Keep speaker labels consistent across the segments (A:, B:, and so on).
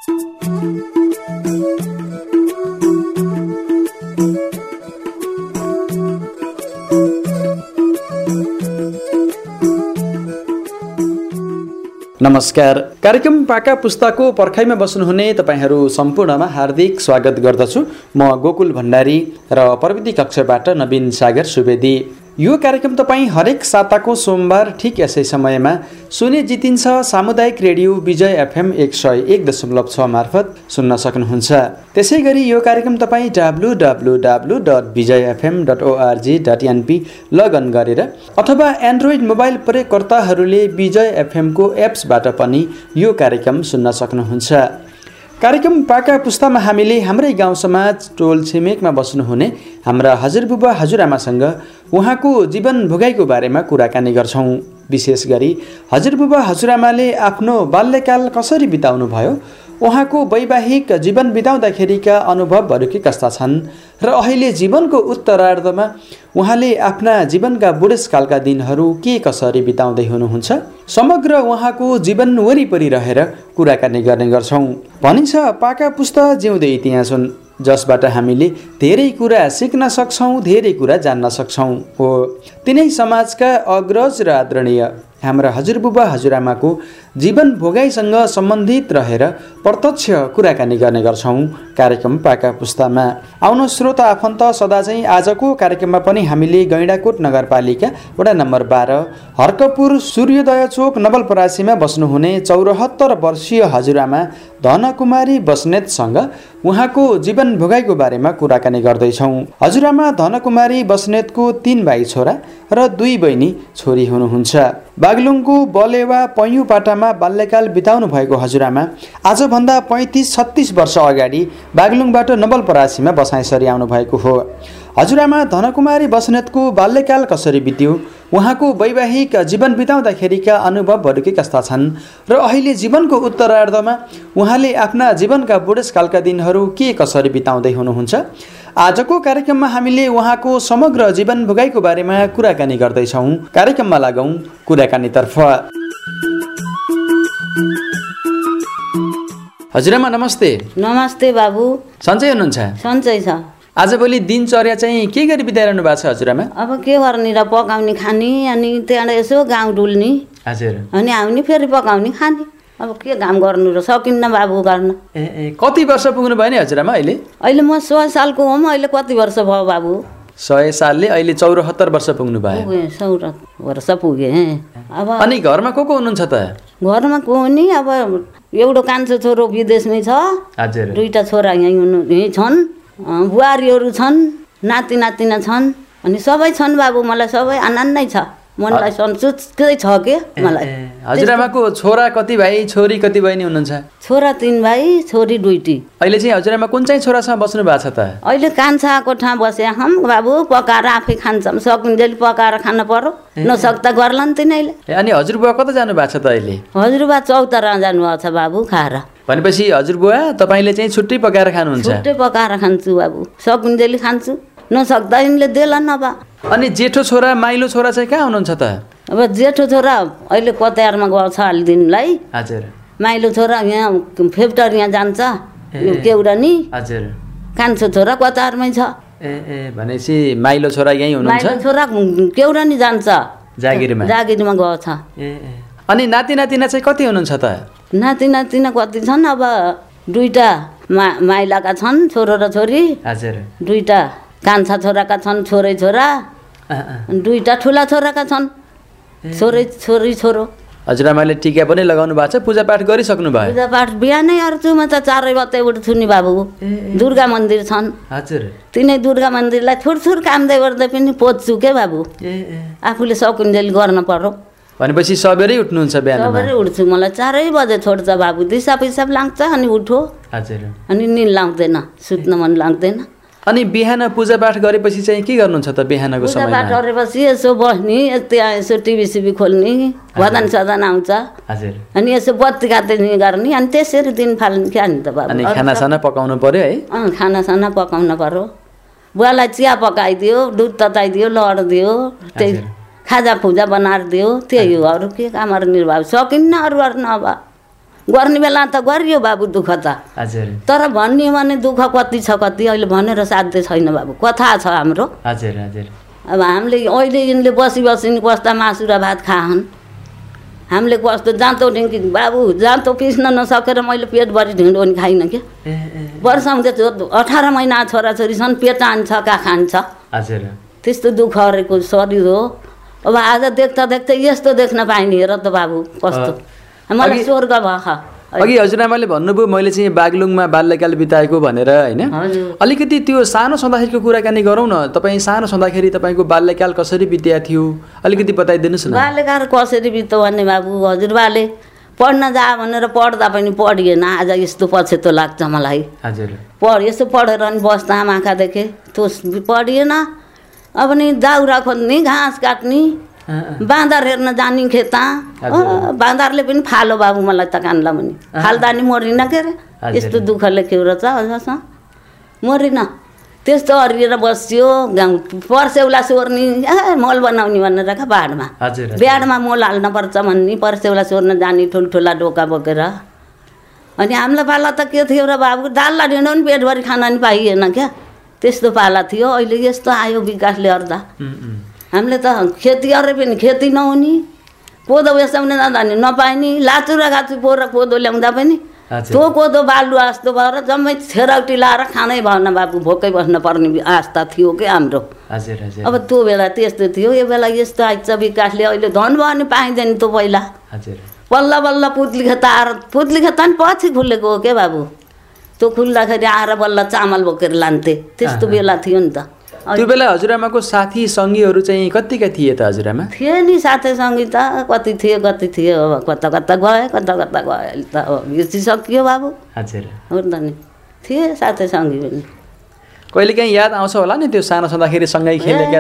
A: नमस्कार। कार्यक्रम पाका पुस्ताको पर्खाइमा बस्नुहुने तपाईहरू सम्पूर्णमा हार्दिक स्वागत गर्दछु। म गोकुल भण्डारी र प्रविधि कक्षबाट नवीन सागर सुवेदी। यो कार्यक्रम तपाईँ हरेक साताको सोमबार ठिक यसै समयमा सुने जितिन्छ सामुदायिक रेडियो विजय एफएम 101.6 मार्फत सुन्न सक्नुहुन्छ। त्यसै गरी यो कार्यक्रम तपाईँ www.vijayfm.org.np लगइन गरेर अथवा एन्ड्रोइड मोबाइल प्रयोगकर्ताहरूले विजय एफएमको एप्सबाट पनि यो कार्यक्रम सुन्न सक्नुहुन्छ। कार्यक्रम पाका पुस्तामा हामीले हाम्रै गाउँ समाज टोल छिमेकमा बस्नुहुने हाम्रा हजुरबुबा हजुरआमासँग उहाँको जीवन भोगाइको बारेमा कुराकानी गर्छौँ। विशेष गरी हजुरबुबा हजुरआमाले आफ्नो बाल्यकाल कसरी बिताउनु भयो, उहाँको वैवाहिक जीवन बिताउँदाखेरिका अनुभवहरू के कस्ता छन् र अहिले जीवनको उत्तरार्धमा उहाँले आफ्ना जीवनका बुढेसकालका दिनहरू के कसरी बिताउँदै हुनुहुन्छ, समग्र उहाँको जीवन वरिपरि रहेर कुराकानी गर्ने गर्छौँ। भनिन्छ पाका पुस्ता जिउँदो इतिहास हुन्, जसबाट हामीले धेरै कुरा सिक्न सक्छौँ, धेरै कुरा जान्न सक्छौँ। हो तिनै समाजका अग्रज र आदरणीय हाम्रा हजुरबुबा हजुरआमाको जीवन भोगाइसँग सम्बन्धित रहेर प्रत्यक्ष कुराकानी गर्ने गर्छौँ कार्यक्रम पाका पुस्तामा। आउनु श्रोता आफन्त सदा चाहिँ आजको कार्यक्रममा पनि हामीले गैँडाकोट नगरपालिका वडा नम्बर 12 हर्कपुर सूर्योदय चोक नवलपरासीमा बस्नुहुने 74 वर्षीय हजुरआमा धनकुमारी बस्नेतसँग उहाँको जीवन भोगाइको बारेमा कुराकानी गर्दैछौँ। हजुरआमा धनकुमारी बस्नेतको 3 भाइ छोरा र 2 बहिनी छोरी हुनुहुन्छ। बागलुङको बलेवा पैयुपाटामा बाल्यकाल बिताउनु भएको हजुरआमा आजभन्दा 35-36 वर्ष अगाडि बागलुङबाट नवलपरासीमा बसाइसरी आउनु भएको हो। हजुरआमा धनकुमारी बस्नेतको बाल्यकाल कसरी बित्यो, उहाँको वैवाहिक जीवन बिताउँदाखेरिका अनुभवहरू के कस्ता छन् र अहिले जीवनको उत्तरार्धमा उहाँले आफ्ना जीवनका बुढेसकालका दिनहरू के कसरी बिताउँदै हुनुहुन्छ, आजको कार्यक्रममा हामीले उहाँको समग्र जीवन भोगाइको बारेमा कुराकानी गर्दैछौँ। कार्यक्रममा लागौँ कुराकानीतर्फ। हजुरआमा नमस्ते।
B: नमस्ते बाबु।
A: सन्चै हुनुहुन्छ?
B: सन्चै छ।
A: आजभोलि दिनचर्या चाहिँ के गरी बिताइरहनु भएको छ हजुरआमा?
B: अब के गर्ने र पकाउने खाने, अनि त्यहाँबाट यसो गाउँ डुल्ने,
A: हजुर,
B: अनि आउने फेरि पकाउने खाने। अब के काम गर्नु र सकिन्न बाबु गर्न।
A: कति वर्ष पुग्नु भयो नि हजुरआमा अहिले?
B: अहिले म 100 सालको हो। अहिले कति वर्ष भयो बाबु?
A: 100 सालले अहिले 74 वर्ष पुग्नु भयो।
B: 74 वर्ष पुगे। अब
A: अनि घरमा को हुनुहुन्छ त?
B: घरमा को नि, अब एउटा कान्छो छोरो विदेशमै छ,
A: हजुर,
B: 2टा छोरा यहीँ छन्, बुहारीहरू छन्, नाति नातिना छन्, अनि सबै छन् बाबु। मलाई सबै आनन्द नै छ, मनलाई सन्तुष्टै छ के मलाई।
A: हजुरआमाको छोरा कति भाइ, छोरी कति बहिनी हुनुहुन्छ?
B: छोरा 3 भाइ, छोरी 2टी।
A: अहिले चाहिँ हजुरआमा कुन चाहिँ छोरासँग बस्नु भएको छ त?
B: अहिले कान्छाको ठाउँ बसे हम बाबु, पकाएर आफै खान्छौँ, सकिन्जेल पकाएर खान पर्यो, नसक्दा गर्ला नि तिनीहरूले।
A: अनि हजुरबुवा कता जानु भएको छ त अहिले?
B: हजुरबा चौतारा जानुभएको छ बाबु खाएर।
A: भनेपछि हजुरबुवा तपाईँले चाहिँ छुट्टै पकाएर खानुहुन्छ?
B: छुट्टै पकाएर खान्छु बाबु, सकिन्जेल खान्छु, नसक्दा यिनले देला नभा।
A: अनि जेठो छोरा माइलो छोरा चाहिँ कहाँ हुनुहुन्छ त?
B: अब जेठो छोरा अहिले कतारमा गएको छ हालिदिनुलाई।
A: हजुर।
B: माइलो छोरा यहाँ फेप्टर यहाँ जान्छ केउरानी।
A: हजुर।
B: कान्छो छोरा कतारमै छ।
A: भनेपछि माइलो छोरा यहीँ हुनुहुन्छ?
B: माइलो छोरा केउरानी जान्छ,
A: जागिरमा
B: गएको छ।
A: अनि नाति नातिना चाहिँ कति हुनुहुन्छ त?
B: नाति नातिना कति छन्? अब 2टा माइलाका छन्, छोरो र छोरी।
A: हजुर।
B: 2टा कान्छा छोराका छन्, छोरै छोरा। 2टा ठुला छोराका छन्, छोरै छोरी छोरो।
A: हजुरआमाले टिका पनि लगाउनु भएको छ, पूजापाठ गरिसक्नु भयो?
B: पूजापाठ बिहानै अर्छु म त 4 बजे उठ्छु नि बाबु। दुर्गा मन्दिर छन्,
A: हजुर,
B: तिनै दुर्गा मन्दिरलाई थुरथुर कामदै गर्दै पनि पोज्छु के बाबु। आफूले सकिन्जेल गर्न पर्यो।
A: भनेपछि सबेरै उठ्नुहुन्छ बिहान?
B: सबेरै उठ्छु, मलाई 4 बजे छोड्छ बाबु। दिसा पिसाब लाग्छ अनि उठो।
A: हजुर।
B: अनि निद लाग्दैन, सुत्न मन लाग्दैन।
A: अनि बिहान पूजापाठ गरेपछि चाहिँ के गर्नुहुन्छ त बिहानको समयमा?
B: पूजापाठ गरेपछि यसो बस्ने, त्यहाँ यसो टिभी सिभी खोल्ने, भजन सदन आउँछ।
A: हजुर।
B: अनि यसो बत्ती काट्ने गर्ने, अनि त्यसरी दिन फाल्ने क्या नि त बाबु।
A: अनि खानासाना पकाउनु पर्यो है?
B: खानासाना पकाउनु पर्यो। बुवालाई चिया पकाइदियो, दुध तताइदियो, लडिदियो, त्यही खाजा फुजा बनाएर दियो, त्यही हो। अरू के कामहरू निर्वाह सकिन्न अरू गर्न। अब गर्ने बेला त गरियो बाबु दुःख त
A: हजुर
B: तर भन्ने भने दुःख कति छ कति अहिले भनेर साध्य छैन बाबु कथा छ हाम्रो
A: हजुर हजुर
B: अब हामीले अहिले यिनले बसी बस्दा मासु र भात खाहन् हामीले कस्तो जाँतो ढिङ्की बाबु जाँतो पिस्न नसकेर मैले पेटभरि ढिँडो पनि खाइनँ क्या वर्षमा 18 महिना छोराछोरी छन् पेट आन्छ का खान्छ
A: हजुर
B: त्यस्तो दुःख गरेको शरीर हो अब आज देख्दा देख्दै यस्तो देख्न पाइने हेर त बाबु कस्तो मलाई स्वर्ग भयो
A: अघि हजुरआमाले भन्नुभयो मैले चाहिँ बागलुङमा बाल्यकाल बिताएको भनेर होइन अलिकति त्यो सानो छँदाखेरिको कुराकानी गरौँ न तपाईँ सानो छँदाखेरि तपाईँको बाल्यकाल कसरी बित्या थियो अलिकति बताइदिनुहोस् न
B: बाल्यकाल कसरी बित्यो भने बाबु हजुरबाले पढ्न जा भनेर पढ्दा पनि पढिएन आज यस्तो पछेतो लाग्छ मलाई
A: हजुर
B: यसो पढेर नि बस्दा आँखा देखेँ त्यो पढिएन अब नि दाउरा खोज्ने घाँस काट्ने बाँदर हेर्न जाने खेता बाँदरले पनि फालो बाबु मलाई त कान्ला पनि फाल्दा नि मरिन के अरे यस्तो दुःख लेख्यो रहेछ अझसम्म मरिन त्यस्तो हरिएर बस्यो गाउँ पर्सेउला सोर्ने मल बनाउने भनेर क्या बाढमा ब्याडमा मल हाल्न पर्छ भन्ने पर्सेउला सोर्न जाने ठुल्ठुला डोका बोकेर अनि हामीलाई पाला त के थियो र बाबु दाललाई ढिँडो पनि पेटभरि खान नि पाइएन क्या त्यस्तो पाला थियो अहिले यस्तो आयो विकासले गर्दा हामीले त खेती गरेर पनि खेती नहुने कोदो बेसाउने जाँदा नि नपाइने लाचुरा गाछु पोरा कोदो ल्याउँदा पनि त्यो कोदो बालुवा जस्तो भएर जम्मै छेराउटी लाएर खानै भएन बाबु भोकै बस्न पर्ने आस्था थियो कि हाम्रो अब त्यो बेला त्यस्तो थियो यो बेला यस्तो आइन्छ विकासले अहिले धन भयो भने पाइँदैन त्यो पहिला बल्ल बल्ल पुत्ली खेत आएर पुत्ली खेत पनि पछि खुलेको हो क्या बाबु त्यो खुल्दाखेरि आएर बल्ल चामल बोकेर लान्थे त्यस्तो बेला थियो नि त
A: त्यो बेला हजुरआमाको साथी सङ्गीहरू चाहिँ कतिका थिए त हजुरआमा
B: थिए नि साथी सङ्गी त कति थियो अब कता कता गयो अहिले त अब बिर्सिसकियो बाबु
A: हजुर
B: हो त नि थिए साथी सङ्गी पनि
A: कहिलेकाहीँ याद आउँछ होला नि त्यो सानो छँदाखेरि सँगै खेलेका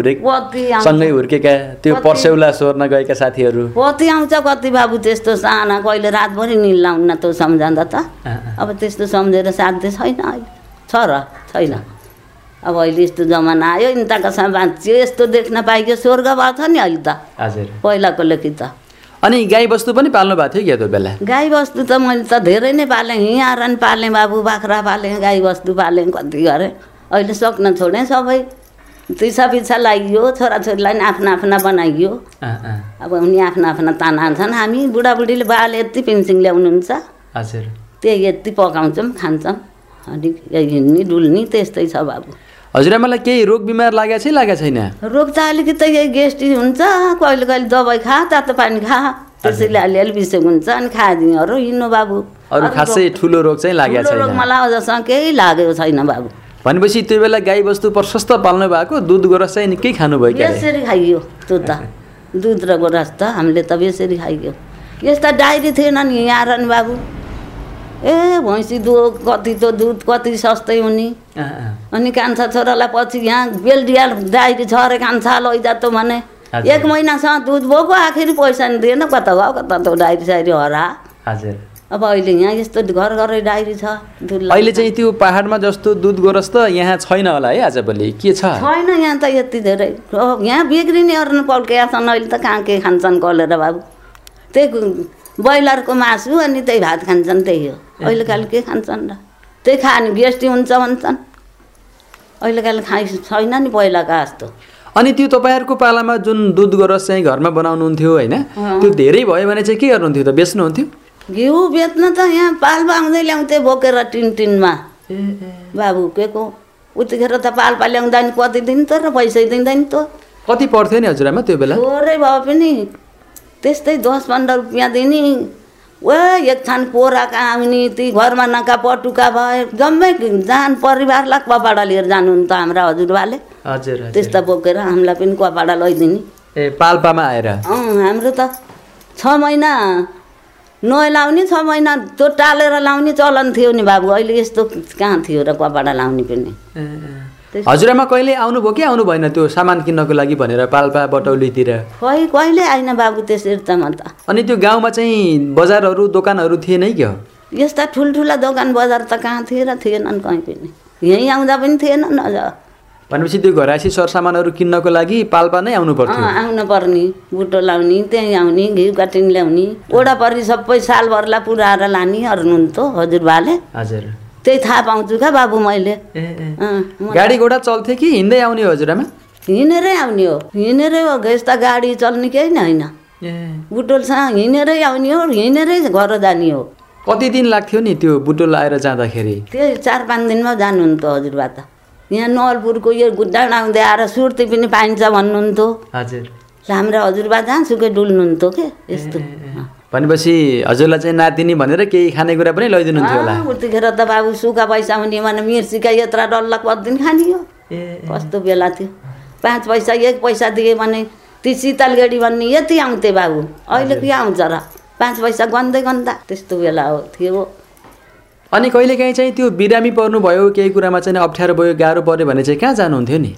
A: सँगै हुर्केका त्यो पर्सेउला सोर्न गएका साथीहरू
B: कति आउँछ कति बाबु त्यस्तो साना कहिले रातभरि निल लाउन्न त्यो सम्झँदा त अब त्यस्तो सम्झेर साध्य छैन अहिले छ र छैन अब अहिले यस्तो जमाना आयो इन्ताकासँग बाँच्यो यस्तो देख्न पाइयो स्वर्ग भएको छ नि अहिले त
A: हजुर
B: पहिलाको लेखी त
A: अनि गाई बस्तु पनि पाल्नु भएको थियो क्या त्यो बेला
B: गाई बस्तु त मैले त धेरै नै पालेँ हिँड नि पालेँ बाबु बाख्रा पालेँ गाई बस्तु पालेँ कति गरेँ अहिले सक्न छोडेँ सबै पिछा पिछा लागियो छोराछोरीलाई नि आफ्ना बनाइयो अब उनी आफ्ना ताना छन् हामी बुढाबुढीले बाले यति पेन्सिङ ल्याउनुहुन्छ
A: हजुर
B: त्यही यति पकाउँछौँ खान्छौँ अनि हिँड्ने डुल्ने त्यस्तै छ बाबु
A: हजुरआमालाई केही रोग बिमार लागेको छैन
B: रोग त अलिकति यही गेस्ट्रिक हुन्छ कहिले कहिले दबाई खा तातो पानी खा त्यसैले अलिअलि बिसोक हुन्छ अनि खादिनुहरू हिँड्नु बाबु
A: अरू खासै ठुलो रोग चाहिँ लागेको छैन
B: रोग मलाई अझसम्म केही लागेको छैन बाबु
A: भनेपछि त्यो बेला गाई बस्तु प्रशस्त पाल्नु भएको दुध गोरस चाहिँ निकै खानुभयो क्या
B: यसरी खाइयो त्यो त दुध र गोरस त हामीले त यसरी खाइयो यस्ता डायरी थिएन नि यहाँ नि बाबु भैँसी कति त दुध कति सस्तै हुने अनि कान्छा छोरालाई पछि यहाँ बेलडिया डायरी छ अरे कान्छा लैजा त भने 1 महिनासम्म दुध बोको आखिरी पैसा नि दिएन कता गयो कता त डायरी सायरी हरा
A: हजुर
B: अब अहिले यहाँ यस्तो घर घरै डायरी छ दुध
A: अहिले चाहिँ त्यो पहाडमा जस्तो दुध गोरस त यहाँ छैन होला है आजभोलि के छ
B: छैन यहाँ त यति धेरै यहाँ बिग्रिनेहरू पल्केका छन् अहिले त कहाँ के खान्छन् कलेर बाबु त्यही ब्रोइलरको मासु अनि त्यही भात खान्छन् त्यही हो अहिलेकाले के खान्छन् र त्यही खाने गेस्टी हुन्छ भन्छन् अहिलेकाले खाइ छैन नि पहिलाको जस्तो
A: अनि त्यो तपाईँहरूको पालामा जुन दुध गोरस चाहिँ घरमा बनाउनुहुन्थ्यो होइन त्यो धेरै भयो भने चाहिँ के गर्नुहुन्थ्यो त बेच्नुहुन्थ्यो
B: घिउ बेच्न त यहाँ पाल्पा आउँदै ल्याउँथे बोकेर टिनमा बाबु के को उतिखेर त पाल्पा ल्याउँदा नि कति दिन त र पैसै दिँदैन त
A: कति पर्थ्यो नि हजुरआमा त्यो बेला
B: थोरै भए पनि त्यस्तै 10-15 रुपियाँ दिने एक छान पोराका आउने ती घरमा नका पटुका भए जम्मै जान परिवारलाई कपडा लिएर जानुहुन्थ्यो त हाम्रा हजुरबाले
A: हजुर
B: त्यस्ता बोकेर हामीलाई पनि कपडा लैदिने
A: पाल्पामा आएर
B: हाम्रो त 6 महिना नलाउने 6 महिना त्यो टालेर लाउने चलन थियो नि बाबु अहिले यस्तो कहाँ थियो र कपडा लाउने पनि
A: हजुरआमा कहिले आउनुभयो कि आउनु भएन त्यो सामान किन्नको लागि भनेर पाल्पा बटौलीतिर
B: कहिले आइन बाबु त्यसरी त म त
A: अनि त्यो गाउँमा चाहिँ बजारहरू दोकानहरू थिएन क्या
B: यस्ता ठुल्ठुला दोकान बजार त कहाँ थिए र थिएनन् कहीँ पनि यहीँ आउँदा पनि थिएनन् अझ
A: भनेपछि त्यो घरायसी सरसामानहरू किन्नको लागि पाल्पा नै आउनु पर्थ्यो
B: आउनु पर्ने बुटो लाउने त्यहीँ आउने घिउ काटिङ ल्याउने वडापरि सबै सालभरलाई पुऱ्याएर लाने अर्नुहुन्थ्यो हजुरबाले
A: हजुर
B: त्यही थाहा पाउँछु क्या बाबु मैले
A: गाडी घोडा चल्थ्यो कि हिँड्दै आउने हो हजुरआमा
B: हिँडेरै आउने हो हिँडेरै हो यस्ता गाडी चल्ने केही नै होइन बुटोलसँग हिँडेरै आउने हो हिँडेरै घर जाने हो
A: कति दिन लाग्थ्यो नि त्यो बुटोल आएर जाँदाखेरि
B: त्यही 4-5 दिनमा जानुहुन्थ्यो हजुरबा त यहाँ नवलपुरको यो डाँडा आउँदै आएर सुर्ती पनि पाइन्छ भन्नुहुन्थ्यो
A: हजुर
B: हाम्रो हजुरबा जहाँसुकै डुल्नुहुन्थ्यो के यस्तो
A: भनेपछि हजुरलाई चाहिँ नातिनी भनेर केही खानेकुरा पनि लैदिनुहुन्थ्यो होला
B: उतिखेर त बाबु सुक्खा पैसा हुने भने मिर्सीका यत्रा डल्ला कति खाने हो कस्तो बेला थियो 5 पैसा 1 पैसा दिए भने ती शीतलगढी भन्ने यति आउँथे बाबु अहिले के आउँछ र 5 पैसा गन्दै गन्दा त्यस्तो बेला हो थियो
A: अनि कहिलेकाहीँ चाहिँ त्यो बिरामी पर्नुभयो केही कुरामा चाहिँ अप्ठ्यारो भयो गाह्रो पर्यो भने चाहिँ कहाँ जानुहुन्थ्यो नि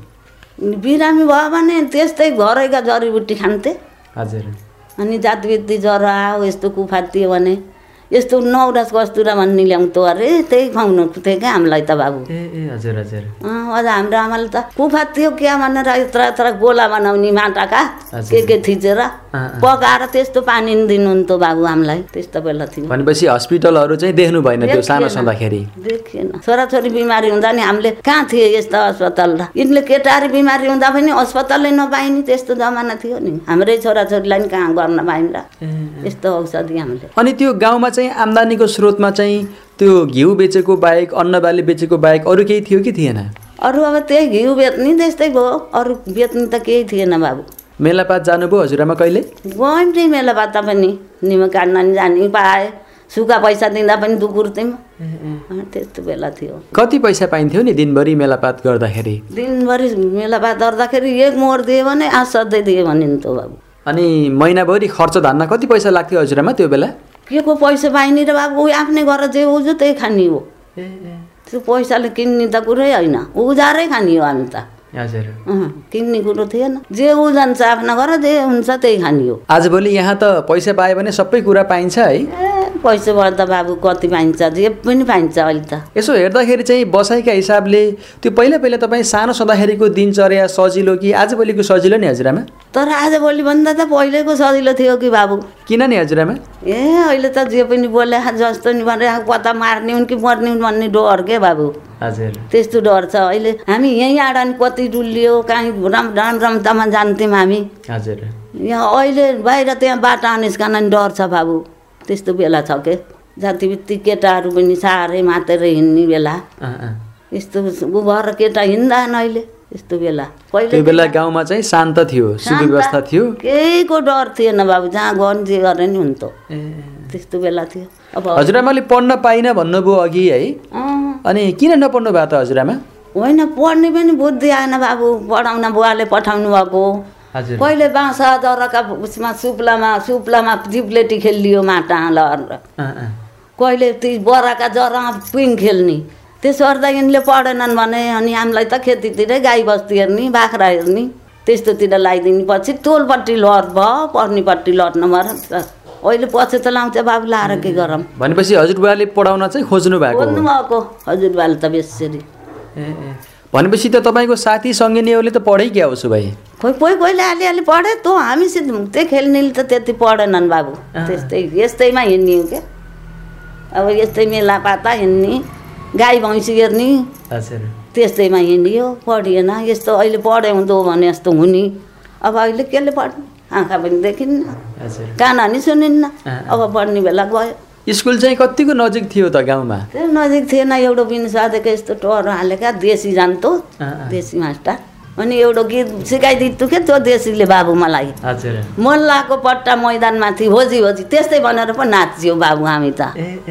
B: बिरामी भयो भने त्यस्तै घरैका जडीबुटी खान्थे
A: हजुर
B: अनि जातवित्ती ज्वरो आयो यस्तो कुफा थियो भने यस्तो नौरस कस्तुरा भन्ने ल्याउँथ्यो अरे त्यही खुवाउनु थियो क्या हामीलाई त बाबु
A: हजुर हजुर
B: अझ हाम्रो आमाले त कुफा थियो क्या भनेर यत्रा यत्रा गोला बनाउने माटाका के थिचेर पकाएर त्यस्तो पानी दिनुहुन्थ्यो बाबु हामीलाई त्यस्तो बेला थियो
A: भनेपछि हस्पिटलहरू चाहिँ देख्नु भएन त्यो सानो छँदाखेरि
B: देखिएन छोराछोरी बिमारी हुँदा नि हामीले कहाँ थिए यस्तो अस्पताल र यिनले केटारी बिमारी हुँदा पनि अस्पतालै नपाइने त्यस्तो जमाना थियो नि हाम्रै छोराछोरीलाई नि कहाँ गर्न पाइन् र यस्तो औषधि हामीले
A: अनि त्यो गाउँमा चाहिँ आम्दानीको स्रोतमा चाहिँ त्यो घिउ बेचेको बाहेक अन्नबाली बेचेको बाहेक अरू केही थियो कि थिएन
B: अरू अब त्यही घिउ बेच्ने त्यस्तै भयो अरू बेच्ने त केही थिएन बाबु
A: मेलापात जानुभयो हजुरआमा कहिले
B: गयौँ चाहिँ मेलापात पनि निमक काट्न नि जाने पाए सुक्खा पैसा दिँदा पनि दुकुर्थ्यौँ त्यस्तो बेला थियो
A: कति पैसा पाइन्थ्यो नि दिनभरि मेलापात गर्दाखेरि
B: दिनभरि मेलापात गर्दाखेरि 1 मोहर दियो भने सधैँ दियो भने त बाबु
A: अनि महिनाभरि खर्च धान्न कति पैसा लाग्थ्यो हजुरआमा त्यो बेला
B: के को पैसा पाइने र बाबु आफ्नै गरेर जे उजो त्यही खाने हो त्यो पैसाले किन्ने त कुरै होइन उजारै खाने हो हामी त
A: हजुर
B: किन्ने कुरो थिएन जे उजान्छ आफ्ना घर जे हुन्छ त्यही खाने हो
A: आजभोलि यहाँ त पैसा पायो भने सबै कुरा पाइन्छ है
B: पैसा भयो त बाबु कति पाइन्छ जे पनि पाइन्छ अहिले त
A: यसो हेर्दाखेरि चाहिँ बसाइका हिसाबले त्यो पहिला पहिला तपाईँ सानो छँदाखेरिको दिनचर्या सजिलो कि आजभोलिको सजिलो नि हजुरआमा
B: तर आजभोलि भन्दा त पहिलेको सजिलो थियो कि बाबु
A: किन नि हजुरआमा
B: अहिले त जे पनि बोले जस्तो नि भने कता मार्ने हुन् कि मर्ने हुन् भन्ने डर के बाबु
A: हजुर
B: त्यस्तो डर छ अहिले हामी यहीँ आएर नि कति डुल्लियो कहीँ रमतामा जान्थ्यौँ हामी
A: हजुर
B: यहाँ अहिले बाहिर त्यहाँ बाटो निस्कन नि डर छ बाबु त्यस्तो बेला छ के जातिभित्ति केटाहरू पनि साह्रै मातेर हिँड्ने बेला यस्तो उ भएर केटा हिँड्दैन अहिले यस्तो बेला
A: त्यो बेला गाउँमा चाहिँ शान्त थियो सुव्यवस्था थियो
B: केहीको डर थिएन बाबु जहाँ गयो जे गरे नि हुन्थ्यो त्यस्तो बेला थियो अब
A: हजुरआमाले पढ्न पाइन भन्नुभयो अघि है अनि किन नपढ्नु भयो त हजुरआमा
B: होइन पढ्ने पनि बुद्धि आएन बाबु पढाउन बुवाले पठाउनु भएको पहिले बाँस जराका उसमा सुप्लामा जिप्लेटी खेलियो माटा लहर कहिले ती बराका जरामा पिङ खेल्ने त्यसो गर्दा यिनले पढेनन् भने अनि हामीलाई त खेतीतिरै गाई बस्ती हेर्ने बाख्रा हेर्ने त्यस्तोतिर लगाइदिने पछि टोलपट्टि लड भयो पर्नेपट्टि लड नम्बर अहिले पछि त लाउँछ बाबु लाएर के गरौँ
A: भनेपछि हजुरबाले पढाउन चाहिँ खोज्नु भएको
B: हजुरबाले त बेसरी
A: भनेपछि त तपाईँको साथी सङ्गिनीहरूले त पढै क्या उसो भाइ
B: कोहीले अलि पढे त हामीसित त्यही खेल्नेले त त्यति पढेनन् बाबु यस्तैमा हिँड्ने हो क्या अब यस्तै मेलापाता हिँड्ने गाई भैँसी हेर्ने त्यस्तैमा हिँडियो पढिएन यस्तो अहिले पढे हुँदो भने यस्तो हुने अब अहिले केले पढ्ने आँखा पनि देखिन्न कान नि सुनिन्न अब पढ्ने बेला गयो
A: स्कुल चाहिँ कतिको नजिक थियो त गाउँमा
B: त्यो नजिक थिएन एउटा बिनसादेको यस्तो टहर हालेका देशी जान्थ्यो देशी मास्टर अनि एउटा गीत सिकाइदिन्थ्यो क्या त्यो देशीले बाबु मलाई मल्लाको पट्टा मैदानमाथि होजी त्यस्तै भनेर पो नाच्यो बाबु हामी त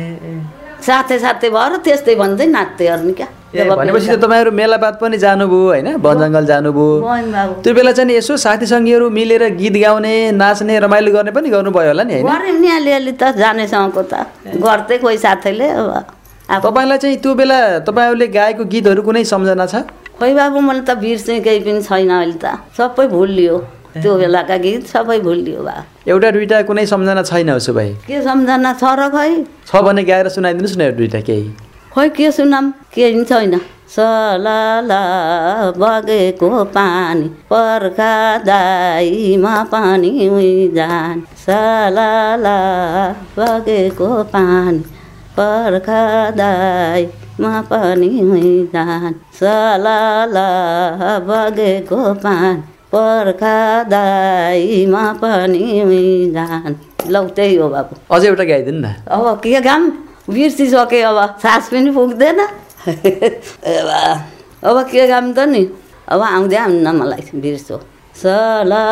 B: साथै भएर त्यस्तै भन्दै नाच्दै अर्ने क्या
A: भनेपछि त तपाईँहरू मेलापात पनि जानुभयो होइन वन जङ्गल जानुभयो त्यो बेला चाहिँ यसो साथी सङ्गीहरू मिलेर गीत गाउने नाच्ने रमाइलो गर्ने पनि गर्नुभयो होला नि
B: गऱ्यौँ नि अलिअलि त जानेसँगको त गर्दै कोही साथीले
A: तपाईँलाई चाहिँ त्यो बेला तपाईँहरूले गाएको गीतहरू कुनै सम्झना छ
B: खोइ बाबु मैले त बिर्सेँ केही पनि छैन अहिले त सबै भुलियो त्यो बेलाका गीत सबै भुलियो बा
A: एउटा दुईटा कुनै सम्झना छैन उसो भए
B: के सम्झना छ र खै
A: छ भने गाएर सुनाइदिनुहोस् न एउटा दुईटा केही
B: खोइ के सुनाम केही छैन। सलाला बगेको पानी पर्खा दाइमा पनि जान, सलाला बगेको पानी पर्खा दाइमा पनि जान, सलाला बगेको पानी पर्खा दाइमा पनि जान। लौ त्यही हो बाबु।
A: अझै एउटा गाइदिनु न।
B: अब के गाम बिर्सिसकेँ, अब सास पनि पुग्दैन। अब के गाम त नि, अब आउँदै आउन्न मलाई बिर्सो। सला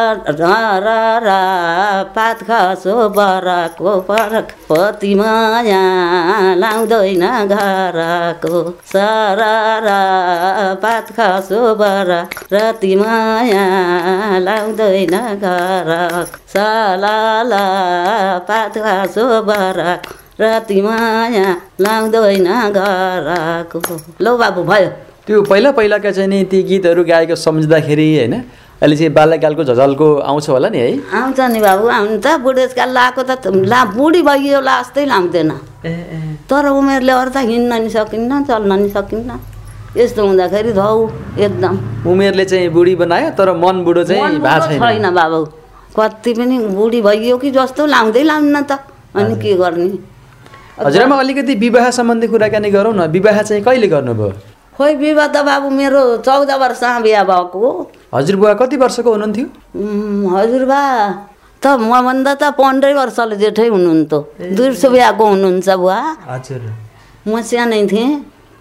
B: रा पात खसो बराको परख पति माया लाउँदैन घरको, सरा पात खसो बरा रति माया लाउँदैन घरक, सलाला पात खसो बरा रति माया लाउँदैन घरको। लौ बाबु भयो।
A: त्यो पहिलाका चाहिँ नि ती गीतहरू गाएको सम्झिँदाखेरि होइन अहिले चाहिँ बाल्यकालको झझल्को आउँछ होला नि है?
B: आउँछ नि बाबु, आउनु त। बुढेसकाल लाएको त बुढी भइयो ला जस्तै लाउँदैन, तर उमेरले अरू त हिँड्न नि सकिन्न, चल्न नि सकिन्न। यस्तो हुँदाखेरि धौ एकदम
A: उमेरले चाहिँ बुढी बनायो तर मन बुढो चाहिँ भएको
B: छैन बाबु। कति पनि बुढी भइयो कि जस्तो लाउँदै लाउन्न त, अनि के गर्ने।
A: हजुरआमा अलिकति विवाह सम्बन्धी कुराकानी गरौँ न। विवाह चाहिँ कहिले गर्नुभयो?
B: खोइ विवाह त बाबु मेरो 14 वर्षमा बिहा भएको।
A: हजुरबुवा कति वर्षको हुनुहुन्थ्यो?
B: हजुरबा त मभन्दा त 15 वर्षले जेठै हुनुहुन्थ्यो। 200 बिहाको हुनुहुन्छ बुवा।
A: हजुर।
B: म सानै थिएँ।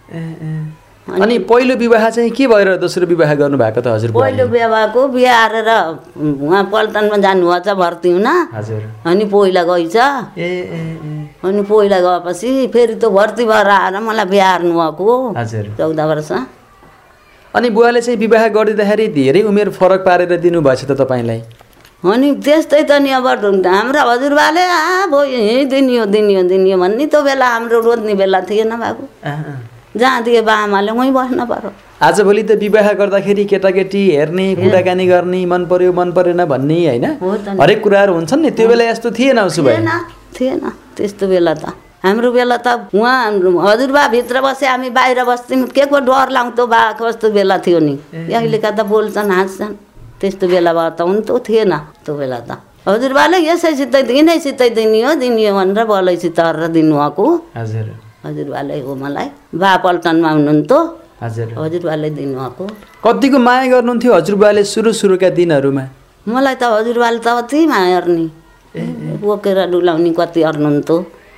A: अनि पहिलो विवाह चाहिँ के भएर दोस्रो विवाह गर्नुभएको त हजुरबुवा?
B: पहिलो बिहा भएको, बिहा हारेर उहाँ पल्टनमा जानुभएछ भर्ती हुन।
A: हजुर।
B: अनि पहिला गइछ। अनि पहिला गएपछि फेरि त भर्ती भएर आएर मलाई बिहा हार्नु भएको।
A: हजुर।
B: 14 वर्ष।
A: अनि बुवाले चाहिँ विवाह गरिदिँदाखेरि धेरै उमेर फरक पारेर दिनुभएछ त तपाईँलाई?
B: अनि त्यस्तै त नि। अब हाम्रो हजुरबाले भयो यहीँ दिनियो भन्ने त्यो बेला हाम्रो रोज्ने बेला थिएन बाबु। जहाँ दिए बा आमाले उहीँ बस्न पर्यो।
A: आजभोलि त विवाह गर्दाखेरि केटाकेटी हेर्ने, कुराकानी गर्ने, मन पर्यो मन परेन भन्ने होइन हरेक कुराहरू हुन्छन् नि। त्यो बेला यस्तो थिएन उसो भए?
B: थिएन त्यस्तो बेला त। हाम्रो बेला त उहाँ हजुरबा भित्र बसे हामी बाहिर बस्थ्यौँ। के को डर लाग्थ्यो बा कस्तो बेला थियो नि। अहिलेका त बोल्छन् हाँस्छन्। त्यस्तो बेला भए त हुन्थ्यो, थिएन त्यो बेला त। हजुरबाले यसैसित यिनैसित दिनियो भनेर बलैसित हरेर दिनुभएको।
A: हजुर।
B: हजुरबाले हो मलाई। बा पल्टनमा हुनुहुन्थ्यो।
A: हजुर।
B: हजुरबाले दिनुभएको।
A: कतिको माया गर्नुहुन्थ्यो हजुरबाले सुरुका दिनहरूमा?
B: मलाई त हजुरबाले त अति माया गर्ने, बोकेर डुलाउने कति अर्नुहुन्थ्यो।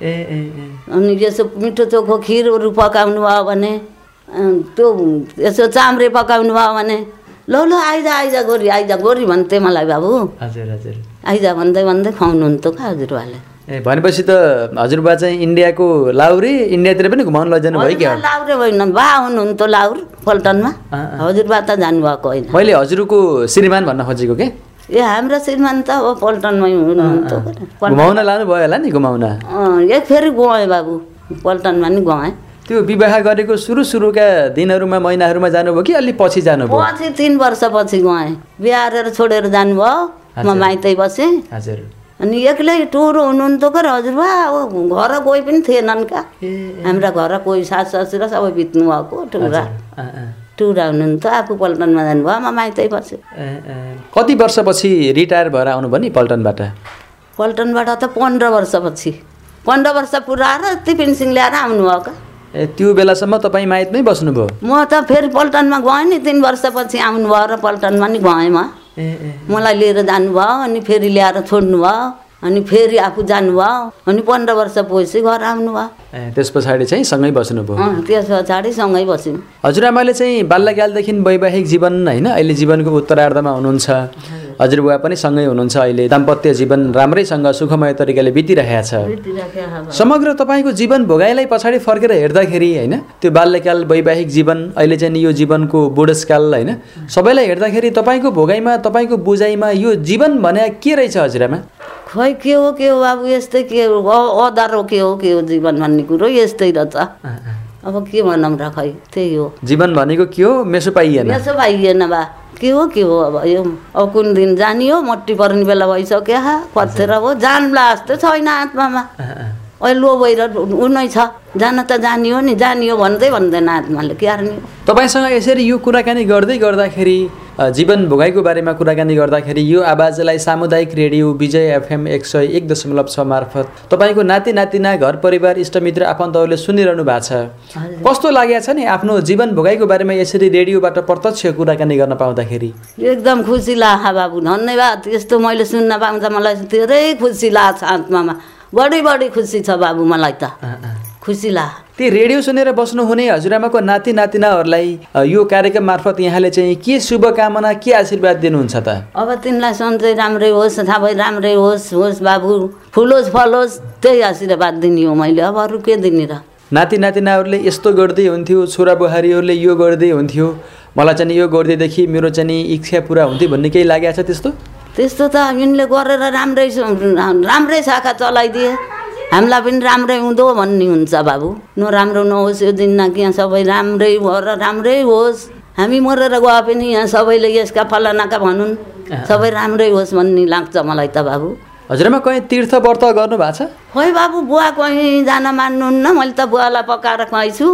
B: अनि यसो मिठो चोखो खिरहरू पकाउनु भयो भने, त्यो यसो चाम्रे पकाउनु भयो भने ल आइजा गोरी भन्थे मलाई बाबु।
A: हजुर हजुर।
B: आइजा भन्दै खुवाउनुहुन्थ्यो क्या हजुरबाले।
A: भनेपछि त हजुरबा चाहिँ इन्डियाको लाउरे, इन्डियातिर पनि घुमाउनु लैजानु भयो क्या?
B: लाउरे होइन, बा हुनुहुन्थ्यो लाउर पल्टनमा। हजुरबा त जानुभएको होइन।
A: मैले हजुरको श्रीमान भन्न खोजेको के?
B: ए हाम्रो श्रीमान त अब पल्टनमै हुनुहुन्थ्यो।
A: घुमाउन लानु भयो होला नि? घुमाउन
B: एक फेरि गएँ बाबु, पल्टनमा नि गएँ।
A: त्यो विवाह गरेको सुरुका दिनहरूमा महिनाहरूमा जानुभयो कि अलि पछि जानुभयो?
B: पछि 3 वर्षपछि गएँ। बिहा गरेर छोडेर जानुभयो, म माइतै बसेँ।
A: हजुर। अनि
B: एक्लै टुरो हुनुहुन्थ्यो क्या हजुरबा। अब घर कोही पनि थिएनन् क्या हाम्रा घर, कोही सास ससुरा सबै बित्नु भएको। टुरा हुनुहुन्थ्यो, आफू पल्टनमा जानुभयो, म माइतै बसेँ।
A: कति वर्षपछि रिटायर भएर आउनुभयो नि पल्टनबाट?
B: पल्टनबाट त 15 वर्षपछि। 15 वर्ष पुऱ्याएर यति पेन्सन ल्याएर आउनुभयो क्या।
A: त्यो बेलासम्म तपाईँ माइतमै बस्नुभयो?
B: म त फेरि पल्टनमा गएँ नि, 3 वर्षपछि आउनुभयो र पल्टनमा नि गएँ म। मलाई लिएर जानुभयो, अनि फेरि ल्याएर छोड्नुभयो, अनि फेरि आफू जानुभयो, अनि 15 वर्षपछि घर आउनुभयो।
A: त्यस पछाडि चाहिँ सँगै बस्नुभयो?
B: त्यस पछाडि सँगै बस्यौँ।
A: हजुरआमाले चाहिँ बाल्यकालदेखि वैवाहिक जीवन होइन, अहिले जीवनको उत्तरार्धमा हुनुहुन्छ। हजुरबुवा पनि सँगै हुनुहुन्छ। अहिले दाम्पत्य जीवन राम्रैसँग सुखमय तरिकाले बितिरहेको छ। समग्र तपाईँको जीवन भोगाइलाई पछाडि फर्केर हेर्दाखेरि होइन, त्यो बाल्यकाल, वैवाहिक जीवन, अहिले चाहिँ यो जीवनको बुढेसकाल होइन, सबैलाई हेर्दाखेरि तपाईँको भोगाइमा, तपाईँको बुझाइमा यो जीवन भने के रहेछ हजुरआमा?
B: खै के हो बाबु, यस्तै के हो, अधारो के हो जीवन भन्ने कुरो यस्तै रहेछ। अब के भनौँ र, खै त्यही हो
A: जीवन भनेको। के हो मेसो पाइएन
B: बा, के हो अब यो अब कुन दिन जाने हो, मट्टी पर्ने बेला भइसक्यो, पर्थेर हो, जानला जस्तो छैन आत्मामा। अहिले लो भएर उ नै छ, जान त जानियो नि, जानियो भन्दै भन्दैन आत्माले के हार्ने।
A: तपाईँसँग यसरी यो कुराकानी गर्दै गर्दाखेरि जीवन भोगाइको बारेमा कुराकानी गर्दाखेरि यो आवाजलाई सामुदायिक रेडियो विजय FM 101.6 मार्फत तपाईँको नाति नातिना घर परिवार इष्टमित्र आफन्तहरूले सुनिरहनु भएको छ। कस्तो लागेको छ नि आफ्नो जीवन भोगाइको बारेमा यसरी रेडियोबाट प्रत्यक्ष कुराकानी गर्न पाउँदाखेरि?
B: एकदम खुसी लाग्छ बाबु, धन्यवाद। यस्तो मैले सुन्न पाउँदा मलाई धेरै खुसी लाग्छ, आत्मामा बढी खुसी छ बाबु मलाई त, खुसी लाग्छ।
A: ती रेडियो सुनेर बस्नुहुने हजुरआमाको नाति नातिनाहरूलाई यो कार्यक्रम मार्फत यहाँले चाहिँ के शुभकामना के आशीर्वाद दिनुहुन्छ त?
B: अब तिनलाई सधैँ राम्रै होस्, सबै राम्रै होस् बाबु, फुलोस् फलोस्, त्यही आशीर्वाद दिने हो मैले, अब अरू के दिने र।
A: नाति नातिनाहरूले यस्तो गर्दै हुन्थ्यो, छोरा बुहारीहरूले यो गर्दै हुन्थ्यो, मलाई चाहिँ यो गर्दैदेखि मेरो चाहिँ इच्छा पुरा हुन्थ्यो भन्ने केही लागेको छ त्यस्तो?
B: त्यस्तो त यिनले गरेर राम्रै शाखा चलाइदिए, हामीलाई पनि राम्रै हुँदो भन्ने हुन्छ बाबु। नराम्रो नहोस् यो दिन न, कि यहाँ सबै राम्रै भएर राम्रै होस्, हामी मरेर गए पनि यहाँ सबैले यसका फलानाका भनुन्, सबै राम्रै होस् भन्ने लाग्छ मलाई त बाबु।
A: हजुरमा कहीँ तीर्थ व्रत गर्नु भएको छ?
B: खोइ बाबु, बुवा कहीँ जान मान्नुहुन्न, मैले त बुवालाई पकाएर खुवाइछु।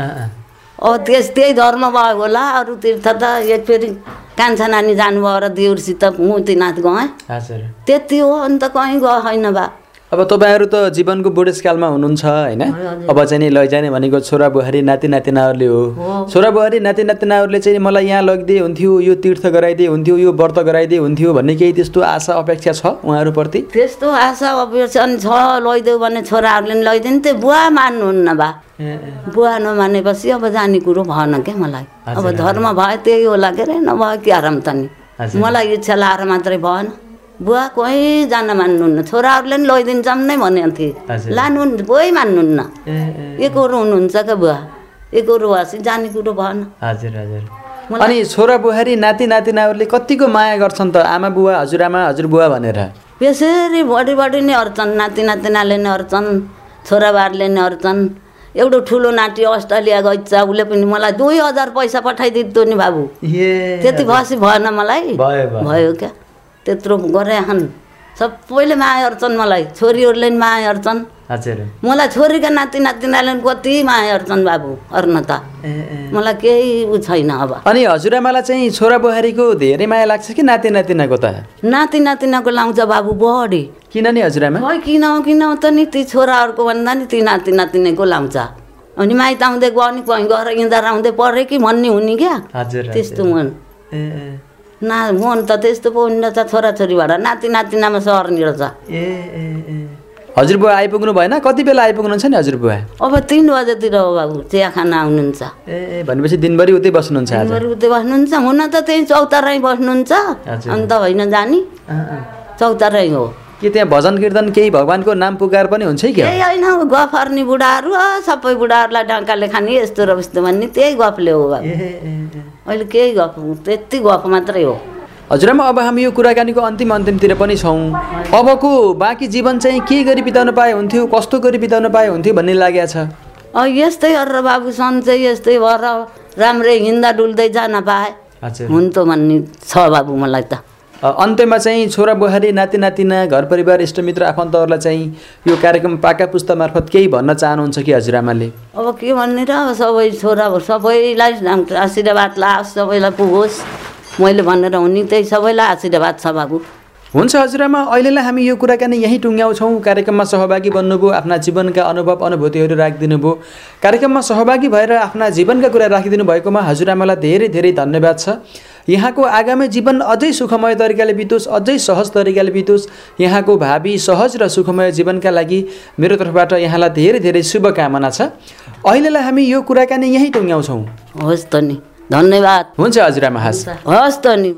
B: अब त्यही धर्म भयो होला, अरू तीर्थ त एक फेरि कान्छा नानी जानुभयो र देउरसित मुक्तिनाथ गएँ, त्यति हो, अन्त कहीँ गए छैन बा।
A: अब तपाईँहरू त जीवनको बुढेसकालमा हुनुहुन्छ होइन, अब चाहिँ लैजाने भनेको छोरा बुहारी नाति नातिनाहरूले हो। छोरा बुहारी नाति नातिनाहरूले चाहिँ मलाई यहाँ लगिदिए हुन्थ्यो, यो तीर्थ गराइदिए हुन्थ्यो, यो व्रत गराइदिए हुन्थ्यो भन्ने केही त्यस्तो आशा अपेक्षा छ उहाँहरूप्रति?
B: त्यस्तो आशा अपेक्षा छ, लैदेऊ भने छोराहरूले पनि लैदिनु, त्यो बुवा मान्नुहुन्न बा। बुवा नमानेपछि अब जाने कुरो भएन क्या मलाई, अब धर्म भयो त्यही होला के अरे, नभए के आराम त नि, मलाई इच्छा लाएर मात्रै भएन। बुवा कोही जान मान्नुहुन्न, छोराहरूले पनि लैदिन्छौँ नै भनेको थिएँ, लानुहुन्न, कोही मान्नुहुन्न। एकरो हुनुहुन्छ क्या बुवा, एकरो भएपछि जाने कुरो भएन।
A: हजुर हजुर। अनि छोरा बुहारी नाति नातिनाहरूले कतिको माया गर्छन् त आमा बुवा, हजुरआमा हजुरबुवा भनेर?
B: यसरी बढी नै अर्छन्, नाति नातिनाले नै अर्छन्, छोराबारले नै अर्छन्। एउटा ठुलो नाति अस्ट्रेलिया गइछ, उसले पनि मलाई 2000 पैसा पठाइदिन्थ्यो नि बाबु, त्यति भएपछि भएन मलाई, भयो क्या, त्यत्रो गरे हन्। सबैले माया गर्छन् मलाई, छोरीहरूले पनि माया गर्छन् मलाई, छोरीका नाति नातिनाले कति माया गर्छन् बाबु, अर्न त मलाई केही उ छैन। अब
A: अनि हजुरआमालाई चाहिँ छोरा बुहारीको धेरै माया लाग्छ कि नाति नातिनाको त?
B: नाति नातिनाको लाउँछ बाबु बढी।
A: किन नि हजुरआमा?
B: किन त नि ती छोराहरूको भन्दा नि ती नाति नातिनाको लाउँछ। अनि माइत आउँदै गयो नि कहीँ गएर इँदार आउँदै परे कि भन्ने हुने क्या, त्यस्तो मन ना, मन त त्यस्तो पो हुन्न त, छोराछोरीबाट नाति नातिनामा सर्ने रहेछ।
A: हजुरबुवा आइपुग्नु भएन? कति बेला आइपुग्नुहुन्छ नि हजुरबुवा?
B: अब 3 बजेतिर हो बाबु, चिया खाना आउनुहुन्छ।
A: भनेपछि दिनभरि उतै बस्नुहुन्छ?
B: दिनभरि उतै बस्नुहुन्छ, हुन त त्यही चौतारै बस्नुहुन्छ, अन्त होइन जानी चौतारै हो।
A: के त्यहाँ भजन कीर्तन केही भगवानको नाम पुकार पनि हुन्छ क्या?
B: त्यही होइन, गफ गर्ने बुढाहरू सबै बुढाहरूलाई डङ्काले खाने यस्तो र उस्तो भन्ने त्यही गफले हो बाबु, अहिले केही गफ, त्यति गफ मात्रै हो।
A: हजुरआमा अब हामी यो कुराकानीको अन्तिमतिर पनि छौँ, अबको बाँकी जीवन चाहिँ के गरी बिताउन पाए हुन्थ्यो, कस्तो गरी बिताउन पाए हुन्थ्यो भन्ने लागेको छ?
B: यस्तै गरेर बाबु, सन्चै यस्तै भएर राम्रै हिँड्दा डुल्दै जान पाए हुन्थ्यो भन्ने छ बाबु मलाई त।
A: अन्त्यमा चाहिँ छोरा बुहारी नाति नातिना घर परिवार इष्टमित्र आफन्तहरूलाई चाहिँ यो कार्यक्रम पाका पुस्ता मार्फत केही भन्न चाहनुहुन्छ कि हजुरआमाले?
B: अब के भन्ने र, सबै छोरा सबैलाई आशीर्वाद लाओस्, सबैलाई पुगोस्, मैले भनेर हुने त्यही सबैलाई आशीर्वाद छ बाबु।
A: हुन्छ हजुरआमा, अहिलेलाई हामी यो कुराकानी यहीँ टुङ्ग्याउँछौँ। कार्यक्रममा सहभागी बन्नुभयो, आफ्ना जीवनका अनुभव अनुभूतिहरू राखिदिनु भयो, कार्यक्रममा सहभागी भएर आफ्ना जीवनका कुरा राखिदिनु भएकोमा हजुरआमालाई धेरै धेरै धन्यवाद छ। यहाँको आगामी जीवन अझै सुखमय तरिकाले बितोस्, अझै सहज तरिकाले बितोस्। यहाँको भावी सहज र सुखमय जीवनका लागि मेरो तर्फबाट यहाँलाई धेरै धेरै शुभकामना छ। अहिलेलाई हामी यो कुराकानी यहीँ टुङ्ग्याउँछौँ।
B: हस् त नि, धन्यवाद।
A: हुन्छ हजुरआमा,
B: हस् त नि।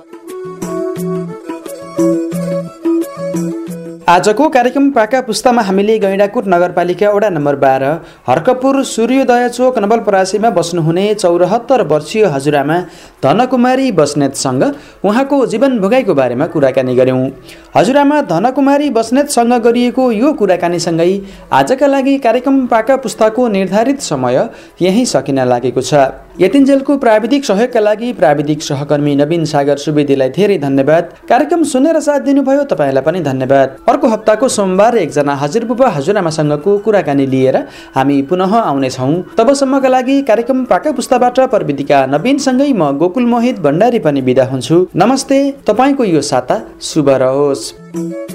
A: आजको कार्यक्रम पाका पुस्तामा हामीले गैंडाकोट नगरपालिका वडा नम्बर 12 हर्कपुर सूर्योदय चोक नवलपरासीमा बस्नुहुने 74 वर्षीय हजुरआमा धनकुमारी बस्नेतसँग उहाँको जीवन भोगाइको बारेमा कुराकानी गर्यौं। हजुरआमा धनकुमारी बस्नेतसँग गरिएको यो कुराकानीसँगै आजका लागि कार्यक्रम पाका पुस्ताको निर्धारित समय यही सकिन लागेको छ। यतिन्जेलको प्राविधिक सहयोगका लागि प्राविधिक सहकर्मी नवीन सागर सुवेदीलाई धेरै धन्यवाद। कार्यक्रम सुनेर साथ दिनुभयो, तपाईँलाई पनि धन्यवाद। अर्को हप्ताको सोमबार एकजना हजुरबुबा हजुरआमासँगको कुराकानी लिएर हामी पुनः आउनेछौँ। तबसम्मका लागि कार्यक्रम पाका पुस्ताबाट प्रविधिका नवीनसँगै म गोकुल मोहित भण्डारी पनि बिदा हुन्छु। नमस्ते। तपाईँको यो साता शुभ रहोस्।